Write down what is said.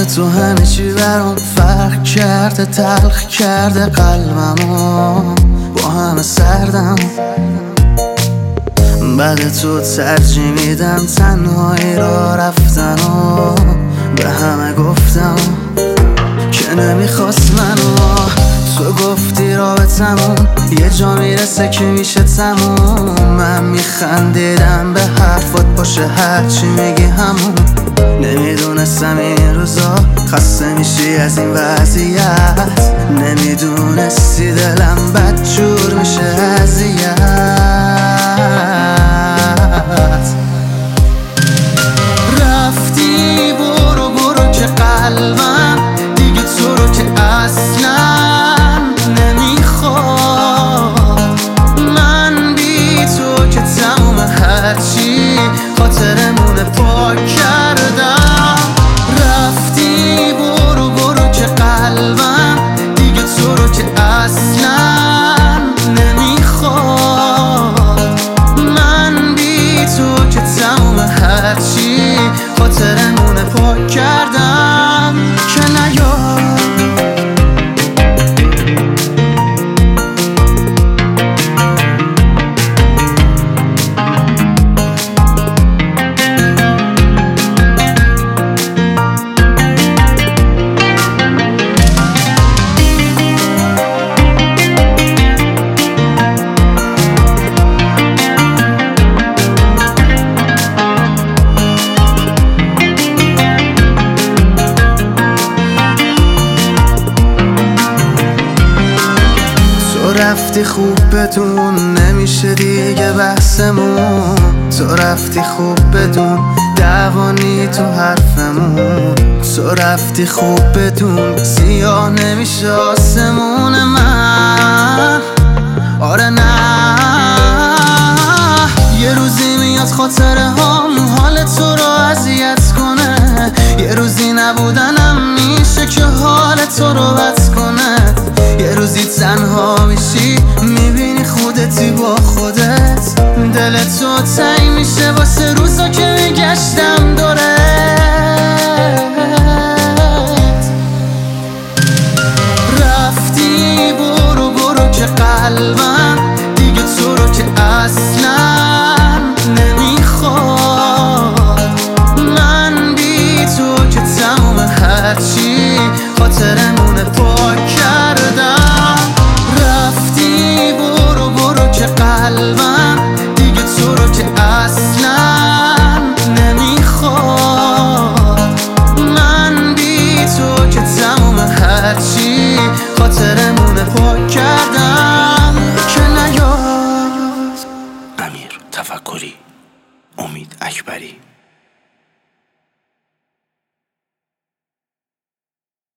تو همه چی برام فرق کرده، تلخ کرده قلبمو، با همه سردم. بعد تو ترجیح میدم تنهایی را رفتن و به همه گفتم که نمیخواست منو. تو گفتی رابطمون یه جا میرسه که میشه تموم. من میخندیدم به حرفات، باشه هرچی میگی همون. نمیدونستم این روزا خسته میشی از این وضعیت، نمیدونستی دلم بدجور میشه اذیت. رفتی برو برو که قلبم دیگه تو رو که اصلا نمیخواد. من بی تو که تموم هرچی خاطرمونه پاک کردم. رفتی برو برو که قلبم دیگه تو رو که اصلا نمیخواد. من بی تو که تموم هرچی خاطرمونه پاک کردم که نیاد. رفتی خوب بدون نمیشه دیگه بحثمون. تو رفتی خوب بدون دوانی تو حرفمون. تو رفتی خوب بدون سیاه نمیشه آسمون من. آره نه، یه روزی میاد خاطره هم حال تو رو اذیت کنه. یه روزی نبودنم میشه که حال تو رو بد کنه. یه روزی تنها میشی میبینی خودتی با خودت. دل تو تنگ میشه واسه روزا که میگشتم دورت. رفتی برو برو که قلبم دیگه تو رو که اصلا نمیخواد. من بی تو که تموم هرچی خاطرمونه پاک کردم. رفتی برو برو که قلبم دیگه تو رو که اصلا نمیخواد. من بی تو که تموم هرچی خاطرمونه پاک کردم که نیاد. امیر تفکری، امید اکبری.